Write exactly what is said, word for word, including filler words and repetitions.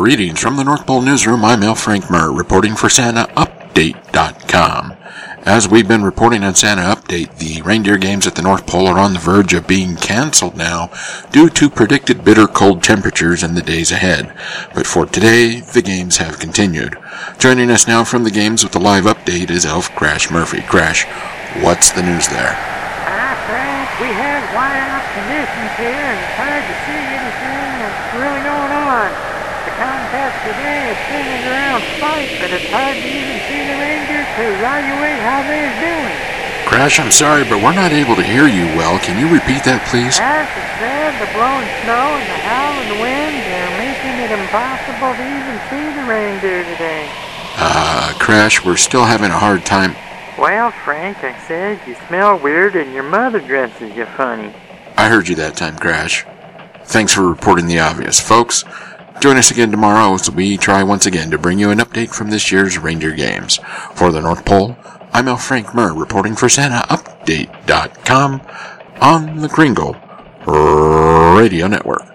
Greetings from the North Pole Newsroom. I'm L. Frank Murr, reporting for Santa Update dot com. As we've been reporting on Santa Update, the reindeer games at the North Pole are on the verge of being canceled now due to predicted bitter cold temperatures in the days ahead. But for today, the games have continued. Joining us now from the games with the live update is Elf Crash Murphy. Crash, what's the news there? Hi, Frank. We have whiteout conditions here, and it's hard to see anything that's really going on. The contest today is centered around fight, but it's hard to even see the reindeer to evaluate how they're doing. Crash, I'm sorry, but we're not able to hear you well. Can you repeat that, please? As it said, the blowing snow and the howling winds are making it impossible to even see the reindeer today. Uh, Crash, we're still having a hard time. Well, Frank, I said you smell weird and your mother dresses you funny. I heard you that time, Crash. Thanks for reporting the obvious, folks. Join us again tomorrow as we try once again to bring you an update from this year's reindeer games. For the North Pole, I'm L. Frank Murr, reporting for Santa Update dot com on the Kringle Radio Network.